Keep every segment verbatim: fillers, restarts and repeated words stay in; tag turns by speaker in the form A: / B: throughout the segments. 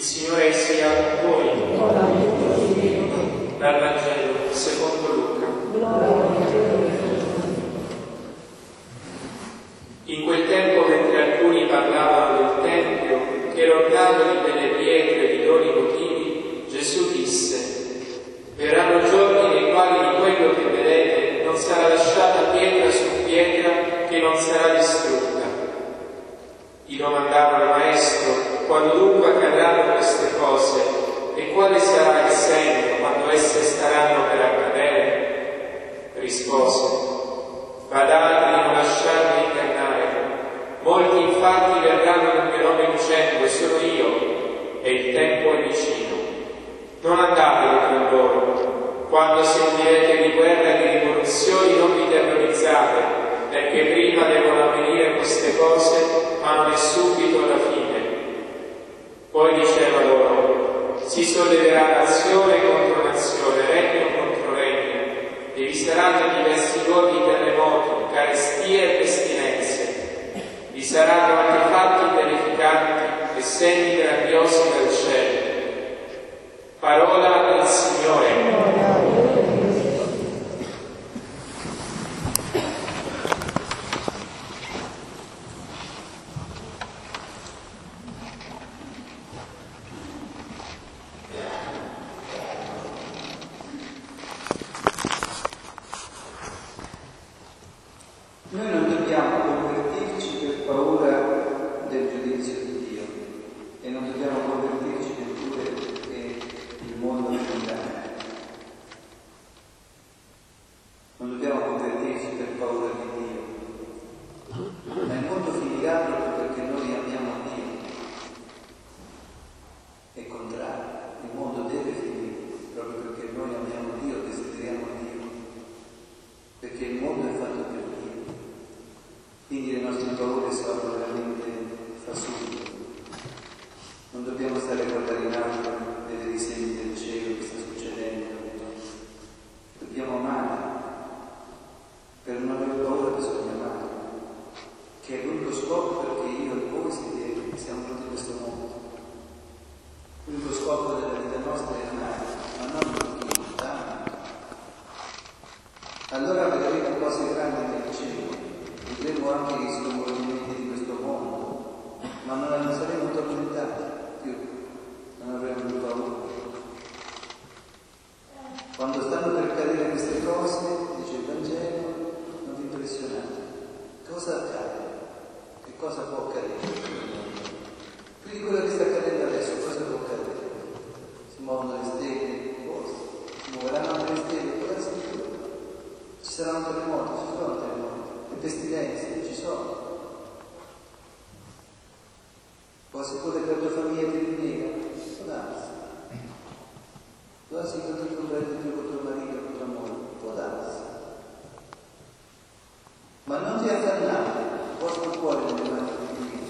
A: Signore sia con voi. Dal Vangelo secondo Luca. In quel tempo, mentre alcuni parlavano del Tempio, che rondavano delle pietre e di idoni votivi, Gesù disse: verranno giorni nei quali di quello che vedete non sarà lasciata pietra su pietra che non sarà distrutta. Gli domandavano al Maestro: quando dunque accadranno queste cose, e quale sarà il segno quando esse staranno per accadere? Rispose: badate di non lasciarvi ingannare. Molti infatti verranno nel mio nome dicendo: sono io, e il tempo è vicino. Non andate con loro. Quando sentirete di guerra e di rivoluzioni non vi terrorizzate, perché prima devono avvenire queste cose, ma non è subito la fine. Poi diceva loro: si solleverà nazione contro nazione, regno contro regno, e vi saranno diversi luoghi terremoti, carestie e pestilenze. Vi saranno anche fatti terrificanti e segni grandiosi dal cielo. Parola del Signore.
B: Noi non dobbiamo convertirci per paura del giudizio di Dio e non dobbiamo convertirci neppure perché il mondo è finito. Non dobbiamo convertirci per paura di Dio, ma il mondo finirà proprio perché noi amiamo Dio. È contrario, il mondo deve finire proprio perché noi amiamo Dio, desideriamo Dio, perché il mondo è fatto per Dio. Quindi le nostre paure sono veramente fasulle. Non dobbiamo stare a guardare in alto, vedere i segni del cielo che sta succedendo. Dobbiamo amare. Per non avere paura bisogna amare, che è l'unico scopo perché io e voi siamo venuti in questo mondo. L'unico scopo della vita nostra è amare, ma non perché amare. Allora vedremo cose grandi nel cielo. Vedremo anche gli sconvolgimenti di questo mondo, ma non saremo tormentati più, non avremo più paura. Quando stanno per accadere queste cose, dice il Vangelo, non vi impressionate. Cosa accade? Che cosa può accadere? Più di quello che sta accadendo adesso, cosa può accadere? Si muovono le stelle, si muoveranno le stelle, cosa si fa? Ci saranno terremoti, ci sono terremoti. Le pestilenze ci sono. Può essere pure che la tua famiglia ti rinnega, può darsi. Può essere che tu comprendi più con tuo marito, con tua moglie, può darsi. Ma non ti affannare, porta il cuore nelle mani di Dio.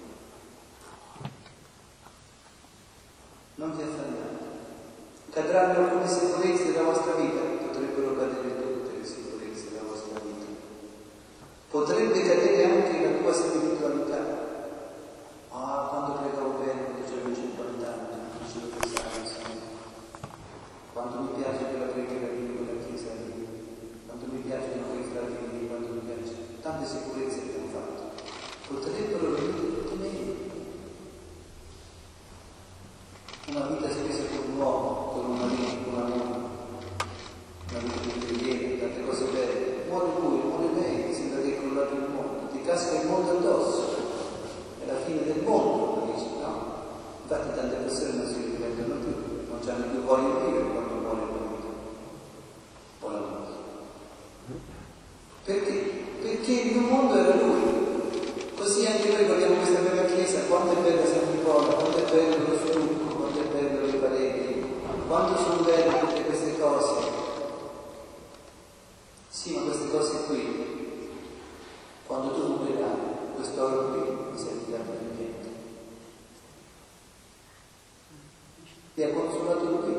B: Non ti affannare. Cadranno alcune sicurezze della vostra vita, potrebbero cadere tutte le sicurezze della vostra vita. Potrebbe cadere anche la tua spiritualità. Ah, quando pregavo bene, quando avevo cinquanta anni, non ce lo pensavo, Signore. Quanto mi piace quella preghiera lì, quella chiesa lì, quanto mi piacciono quei frati lì, quanto mi piace. Tante sicurezze che abbiamo fatto. Potrebbero venire tutte meglio. Una vita spesa con un uomo, con un marito, con una moglie, una vita di preghiera, tante cose belle. Muore lui, muore lei, sembra che è crollato il mondo, ti casca il mondo addosso, è la fine del mondo, dici, no? Infatti tante persone non si riflettono più, non hanno più voglia di vivere quando muore il marito o la moglie. Perché? Perché il mio mondo era lui. Così anche noi guardiamo questa bella chiesa, quanto è bella San Nicola, quanto è bello lo stucco, quanto è bello le pareti, quanto sono belle tutte queste cose. Sì, ma queste cose qui, quando tu morirai, quest'oro qui non servirà per niente. Ti ha consolato qui?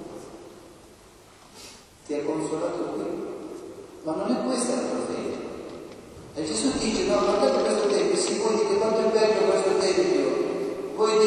B: Ti ha consolato qui? Ma non è questa la tua fede. E Gesù dice: no, guardate questo tempio, si voi dite quanto è bello questo tempio, voi dite di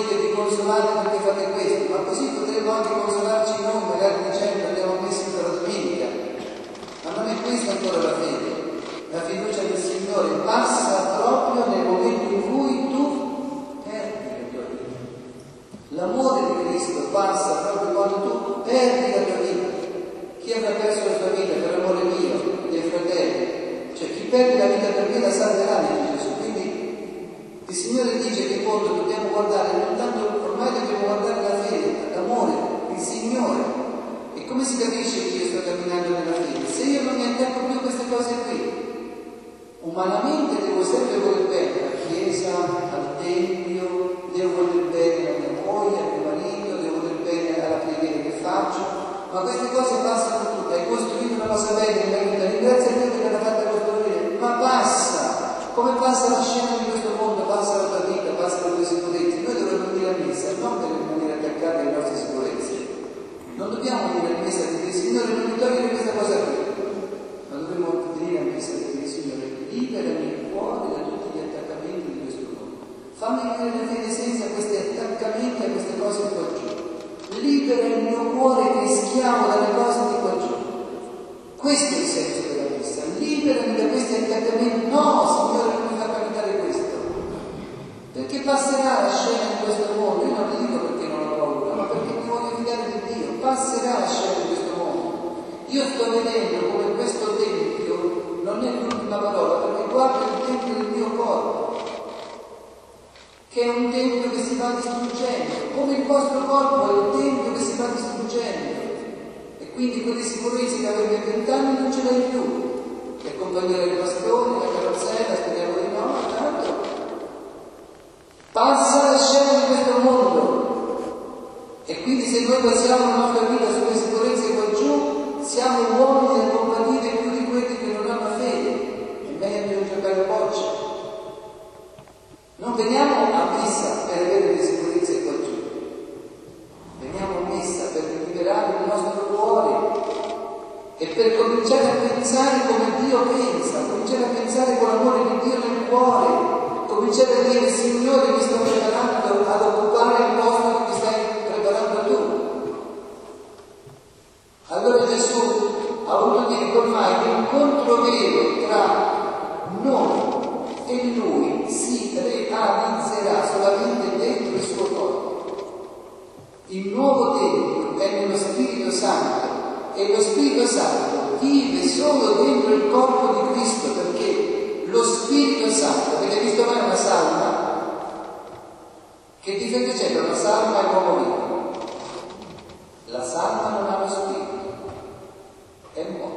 B: consolate perché fate questo, ma così potremmo anche consolarci noi, magari dicendo andiamo messi per la domenica. Ma non è questa ancora la fede. La fiducia del Signore passa proprio nel momento in cui tu perdi la tua vita. L'amore di Cristo passa proprio quando tu perdi la tua vita. Chi avrà perso la sua vita per l'amore mio, dei fratelli, cioè chi perde la vita per me la salverà, dice Gesù. Quindi il Signore dice che in fondo dobbiamo guardare, non tanto ormai dobbiamo guardare la fede, l'amore, il Signore. E come si capisce che io sto camminando nella fede? Se io non mi attacco più a queste cose qui, umanamente devo sempre voler bene alla Chiesa, al Tempio, devo voler bene alla mia moglie, al mio marito, devo voler bene alla preghiera che faccio. Ma queste cose passano tutte, hai costruito una cosa bella nella vita, ringrazia Dio che te l'ha fatta costruire, ma passa, come passa la scena di questo mondo, passa la tua vita, passa le tue sicurezze. Noi dovremmo venire a messa, non per rimanere attaccati alle nostre sicurezze, non dobbiamo venire a messa e dire Signore non mi togliere questa cosa qui, ma dovremmo venire a messa e dire Signore liberami il cuore da tutti gli attaccamenti di questo mondo, fammi vivere la fede senza questi attaccamenti a queste cose qua giù. Libera il mio cuore che è schiavo dalle cose di qua giù. Questo è il senso della messa. Liberami da questi attaccamenti. No, Signore, non mi fa capitare questo. Perché passerà la scena in questo mondo. Io non lo dico perché non ho paura, ma perché mi voglio fidare di Dio. Passerà la scena in questo mondo. Io sto vedendo come questo tempio non è l'ultima parola, perché guarda il tempio del mio corpo, che è un tempio che si va distruggendo, come il vostro corpo è un tempio che si va distruggendo. E quindi quelle sicurezze che avevi a vent'anni non ce l'hai più. Ti accompagnerai il pastore, la carrozzella, speriamo di no, ma tanto passa la scena di questo mondo. E quindi se noi basiamo la nostra vita sulle sicurezze qua giù, siamo uomini da accompagnare più di quelli che non hanno fede. È meglio giocare a bocce. Non veniamo a messa per avere le sicurezze qua giù, veniamo a messa per liberare il nostro cuore e per cominciare a pensare come Dio pensa, cominciare a pensare con l'amore di Dio nel cuore, cominciare a dire Signore mi sto preparando ad occupare il posto che mi stai preparando tu. Allora Gesù ha voluto dire ormai l'incontro vero tra noi e Lui si realizzerà solamente dentro il suo corpo. Il nuovo tempio è nello Spirito Santo e lo Spirito Santo vive solo dentro il corpo di Cristo, perché lo Spirito Santo, avete visto mai una salma? Che differenza c'è tra una salma e l'uomo vivo? La salma non ha lo Spirito, è morto.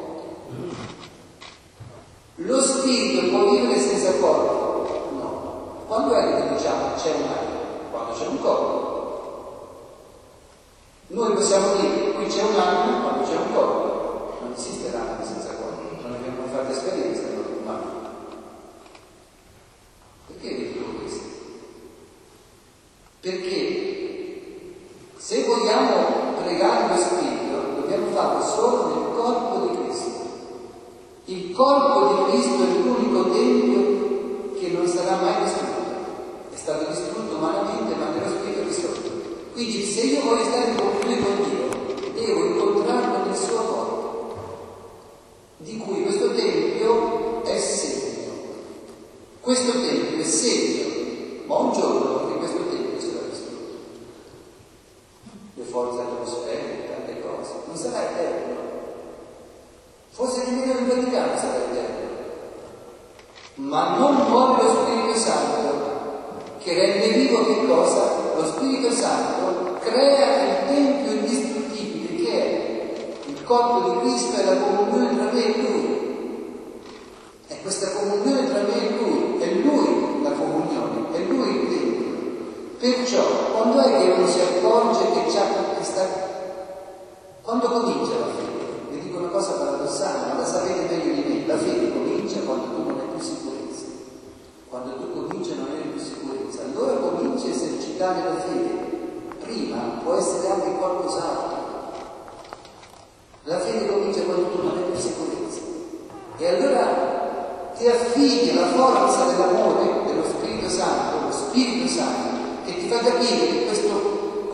B: Lo Spirito può vivere senza corpo? No. Quando è che diciamo c'è un'anima? Quando c'è un corpo. Noi possiamo dire qui c'è un'anima quando c'è un corpo. Non esiste l'anima senza corpo. Non abbiamo mai fatto esperienza noi umani. Perché dico questo? Perché se vogliamo pregare lo Spirito dobbiamo farlo solo nel corpo di Cristo. Il corpo di Cristo è l'unico tempio che non sarà mai distrutto. È stato distrutto umanamente, ma nello Spirito risorto. Quindi se io voglio stare in comunione con Dio, devo incontrarlo nel suo corpo, di cui questo tempio è segno. Questo tempio è segno, ma un giorno che questo tempio sarà distrutto. Le forze atmosferiche, tante cose, non sarà eterno. Forse nemmeno il Vaticano sarà eterno, ma non muore lo Spirito Santo che rende vivo che cosa? Lo Spirito Santo crea il tempio indistruttibile che è il corpo di Cristo e la comunione tra me e Lui. È questa comunione tra me e Lui, è Lui la comunione, è Lui il tempio. Perciò quando è che uno si accorge che c'ha questa... Quando comincia la fede? Vi dico una cosa paradossale, ma la sapete meglio di me. La fede comincia quando tu non hai più sicurezza. Quando tu cominci a non avere più sicurezza, allora cominci a esercitare la fede. Prima può essere anche qualcos'altro. La fede comincia quando tu non hai più sicurezza. E allora ti affidi alla forza dell'amore, dello Spirito Santo, lo Spirito Santo, che ti fa capire che questo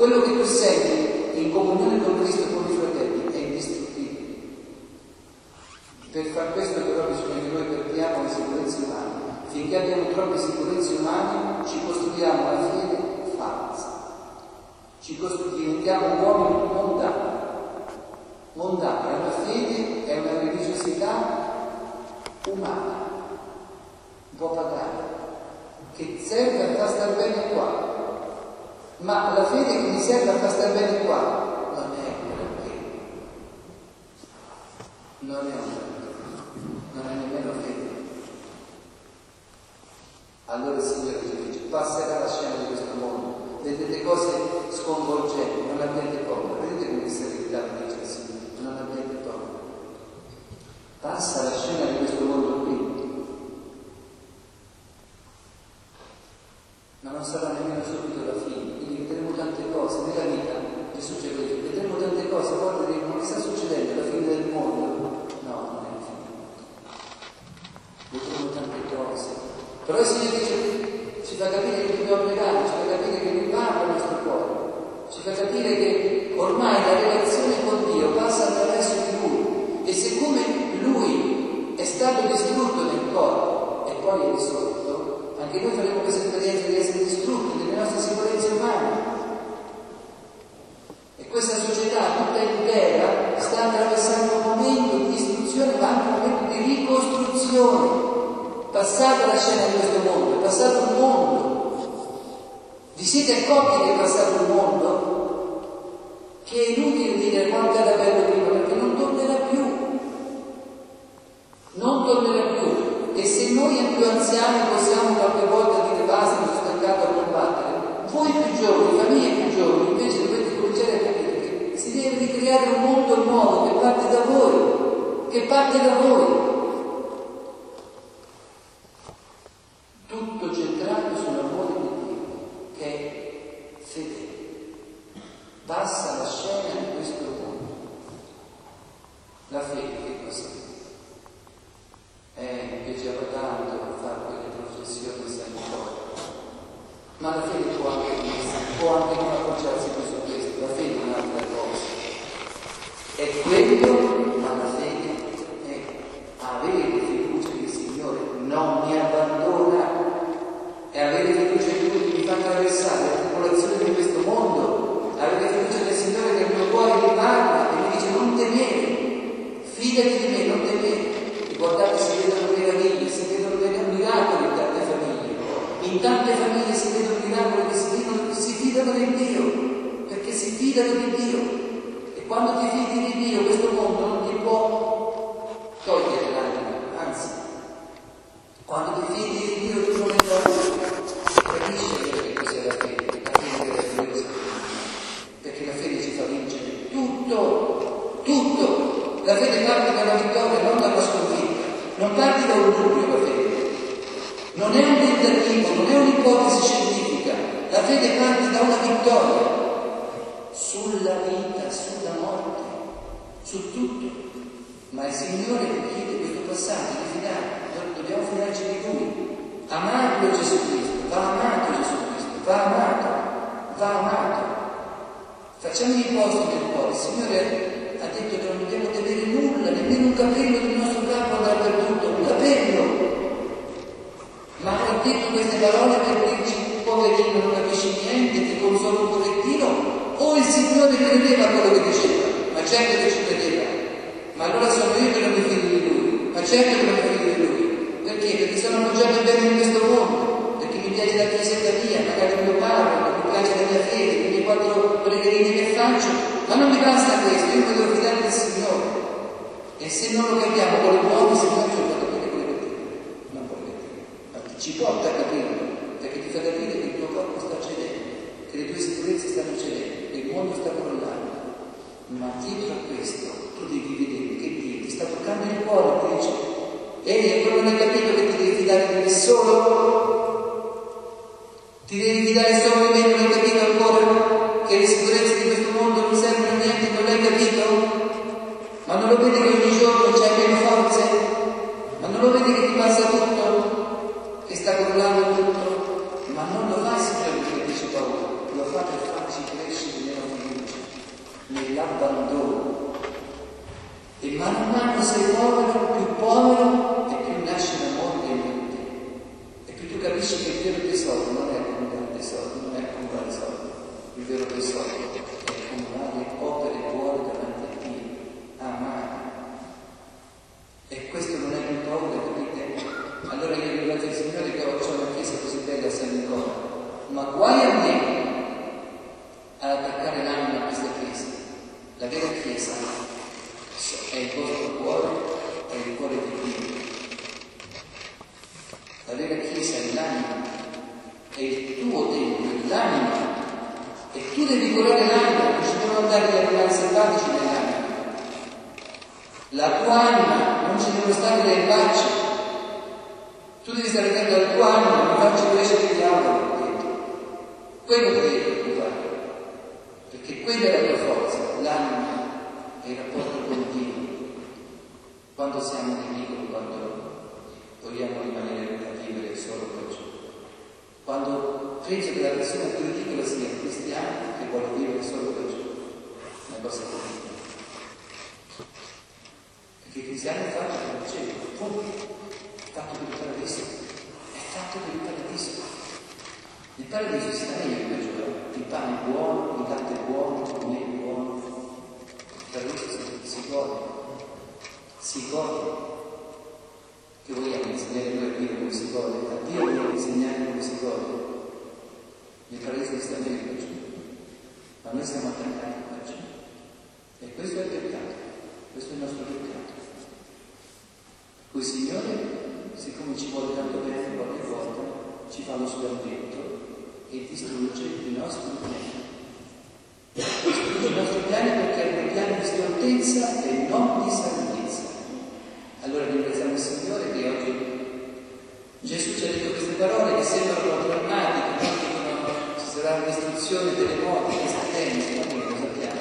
B: quello che tu senti in comunione con Cristo e con i fratelli è indistruttibile. Per far questo però bisogna che noi perdiamo le sicurezze umane. Finché abbiamo troppe sicurezze umane ci costruiamo la fede falsa, ci diventiamo uomini mondani. Mondani, la fede è una religiosità umana, un po' pagana, che serve a far star bene qua. Ma la fede che mi serve a far star bene qua non è un granché, non è un granché, non è nemmeno fede. Allora il Signore ci dice: passerà la scena di questo mondo, vedete cose sconvolgenti, non abbiate paura. Vedete come serenità dice il Signore: non abbiate paura. Passa la scena di questo mondo qui, ma non sarà nemmeno subito la fine. Quindi vedremo tante cose nella vita. Gesù ci ha detto: vedremo tante cose, guardate, non mi sta succedendo la fine del mondo. No, non è la fine del mondo. Vedremo tante cose. Però il Signore dice, ci fa capire che dobbiamo pregare, ci fa capire che Lui parla al nostro cuore, ci fa capire che ormai la relazione con Dio passa attraverso di Lui, e siccome Lui è stato distrutto nel corpo e poi è risorto, anche noi faremo questa esperienza di essere distrutti nelle nostre sicurezze umane. E questa società tutta intera sta attraversando un momento di distruzione, ma anche un momento di ricostruzione. Passata la scena di questo mondo, è passato un mondo. Vi siete accorti che è passato un mondo? Che è inutile dire quanto era bello prima, perché non tornerà più. Non tornerà più. E se noi più anziani possiamo qualche volta dire basta, mi sono stancato a combattere, voi più giovani, famiglie più giovani, invece dovete cominciare a capire che si deve ricreare un mondo nuovo che parte da voi, che parte da voi. Tutto centrato sull'amore di Dio, che è fedele. Passa la scena di questo mondo. La fede che cos'è? Eh, mi piaceva tanto fare quelle processioni sanitorie, ma la fede può anche, può anche non appoggiarsi più su questo. La fede è un'altra cosa. È quello, ma la fede è avere fiducia che il Signore non mi abbandona, e avere fiducia in Lui che mi fa attraversare la tribolazione di questo mondo, avere fiducia nel Signore che il mio cuore mi parla e mi dice: non temere, fidati di me, non temere. E guardate, si vedono meraviglie, si vedono miracoli in tante famiglie, in tante famiglie si vedono miracoli che si fidano, si fidano di Dio, perché si fidano di Dio. E quando ti fidi di Dio, questo mondo non ti può togliere l'anima, anzi, quando ti fidi di Dio tu non è togli. Capisci che cos'è la fede? La fede è gloriosa, perché la fede ci fa vincere tutto, tutto. La fede parte dalla vittoria, non dalla sconfitta, non parte da un dubbio. La fede non è un tentativo, non è un'ipotesi scientifica. La fede parte da una vittoria sulla vita, sulla morte, su tutto. Ma il Signore chiede questo passaggio di fidare. Noi dobbiamo fidarci di Lui. Amarlo Gesù Cristo, va amato Gesù Cristo, va amato, va amato. Facciamo i posti nel cuore. Il Signore ha detto che non dobbiamo temere nulla, nemmeno un capello del nostro capo andrà perduto, un capello. Ma ha detto queste parole per dirci: poverino, non capisci niente, ti consola un pochettino. O il Signore credeva a quello che diceva? Ma certo che ci credeva. Ma allora sono io che non mi fido di Lui, ma certo che non mi fido di Lui. Perché? Perché sono appoggiato bene in questo mondo, perché mi piace la chiesetta mia, magari il mio parroco, mi piace la mia fede, le mie quattro pregherine che faccio, ma non mi basta questo, io mi devo fidare del Signore. E se non lo capiamo con le buone, se non ci fa capire con le cattive, non con le cattive, ma ci porta a capire, perché ti fa capire che il tuo corpo sta cedendo, che le tue sicurezze stanno cedendo, che il mondo sta crollando. Ma dietro a questo tu devi vedere che Dio ti sta toccando il cuore, ti dice: ehi, ancora non hai capito che ti devi fidare di me solo? Ti devi fidare solo di me, non hai capito ancora che le sicurezze di questo mondo non servono a niente, non l'hai capito? Ma non lo vedi che ogni giorno c'hai meno forze? Ma non lo vedi che ti passa tutto? Che sta crollando tutto? Ma non lo fai, Signore, perché dice paura, lo fa per farci crescere abbandono. E man mano sei povero, più povero, e più nasce l'amore dentro di te. E più tu capisci che il vero tesoro non è accumulare tesori, non è accumulare soldi. Il vero tesoro è accumulare opere buone davanti a Dio, amare. E questo non è più paura, capite? Allora io ringrazio il Signore che ho una chiesa così bella a San Nicola, ma guai a me ad attaccare l'anima a questa chiesa. La vera chiesa è il vostro cuore, è il cuore di Dio. La vera chiesa è l'anima, è il tuo tempio, è l'anima. E tu devi curare l'anima, non ci devono andare gli animali selvatici nell'anima. La tua anima non ci devono stare le facce. Tu devi stare attento alla tua anima, non faccio invece che diavolo dentro. Quello che devi preoccupare. Perché quella è la tua forza, l'anima e il rapporto con Dio. Quando siamo ridicoli, quando vogliamo rimanere a vivere solo per Gesù. Quando penso che la persona più ridicola sia un cristiano che vuole vivere solo per Gesù. Una cosa terribile. Perché il cristiano è fatto per il cielo, è fatto per il paradiso, è fatto per il paradiso. Il paradiso si sta meglio che per Gesù. Il pane è buono, il latte è buono, il miele è buono. Il paradiso si, si gode, si gode. Che vogliamo insegnare noi a Dio come si gode? A Dio vogliamo insegnare come si gode. Il paradiso sta meglio per Gesù, ma noi siamo attaccati a Gesù. E questo è il peccato, questo è il nostro peccato. Per cui il Signore, siccome ci vuole tanto bene, qualche volta ci fa lo sgambetto e distrugge i nostri piani. Distrugge i nostri piani perché hanno piani di stoltezza e non di salvezza. Allora ringraziamo il Signore che oggi Gesù ci ha detto queste parole che sembrano drammatiche, no? Dicono ci sarà una distruzione delle morti, queste tense, ma noi lo sappiamo.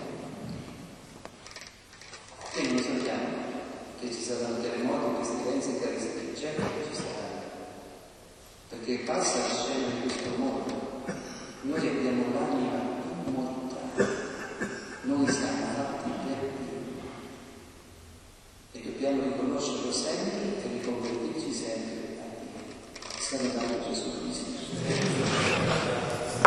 B: E non lo sappiamo che ci saranno terremoti, pestilenze, carestie del cielo, che ci saranno. Perché passa la scena di questo mondo. Noi abbiamo l'anima immortale. Noi siamo